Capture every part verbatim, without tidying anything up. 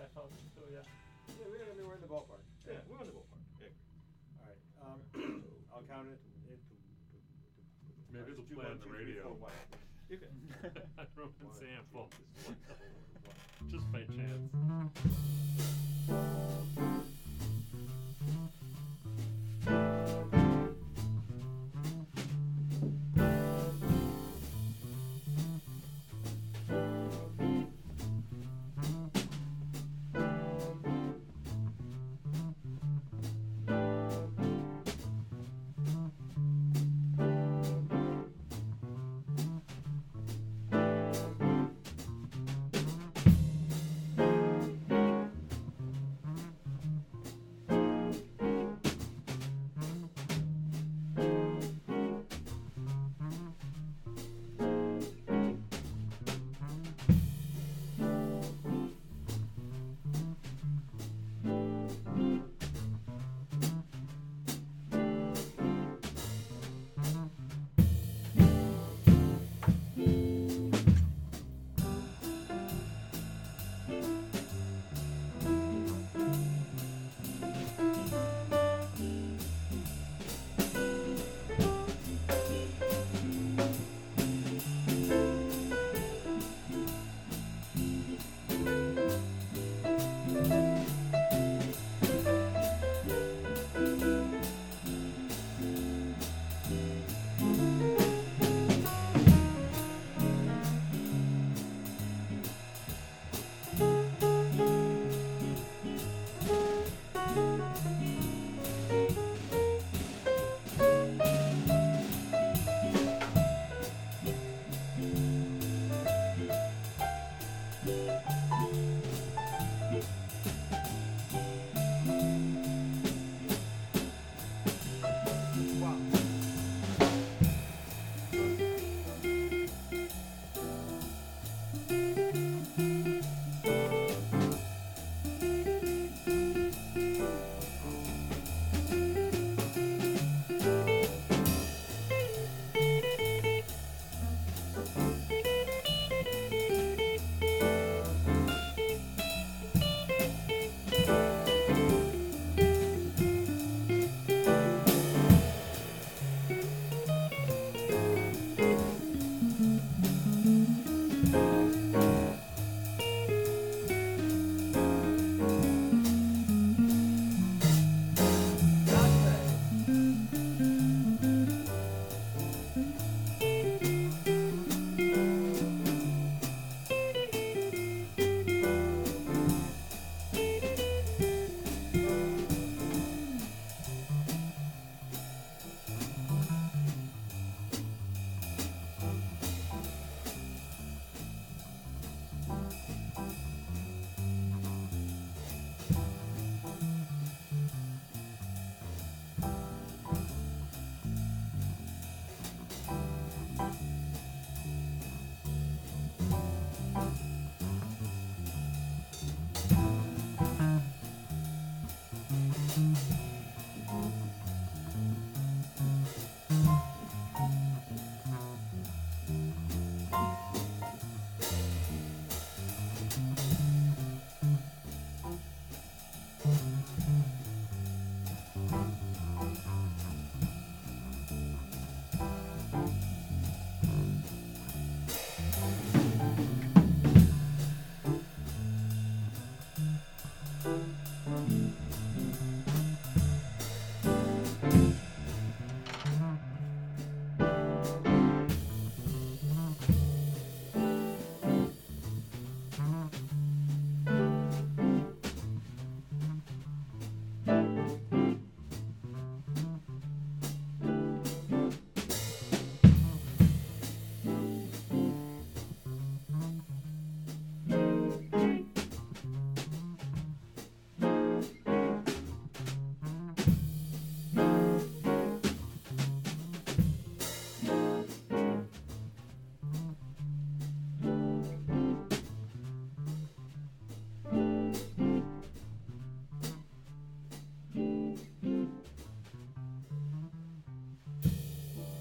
I felt so yeah. Yeah, we're, I mean, we're in the ballpark. Yeah, we're in the ballpark. Yeah. All right. Um, I'll count it. it Maybe it'll Two, play one, on the two, three, radio. four, one. You can. Roman One, sample. two, just one, one. Just by chance.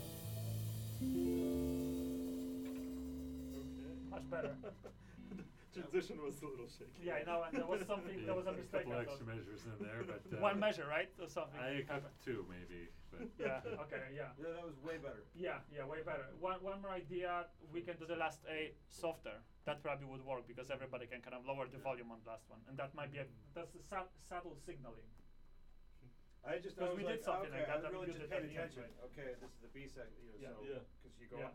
Much better. transition was a little shaky. Yeah, I know, and there was something, there was a Yeah, mistake. couple I extra thought. measures in there, but uh, One measure, right, or something? I Okay. got two maybe, but Yeah. Okay. Yeah. Yeah, that was way better. Yeah. Yeah. Way better. One one more idea. We can do the last A softer. That probably would work because everybody can kind of lower the volume on the last one, and that might be a that's a sub- subtle signaling. I just, I Because was we like, did something okay, like that, I that we really used just it at paid the end, attention. right? Okay, this is the B side, you know, Yeah. so, Yeah. cause you go Yeah. up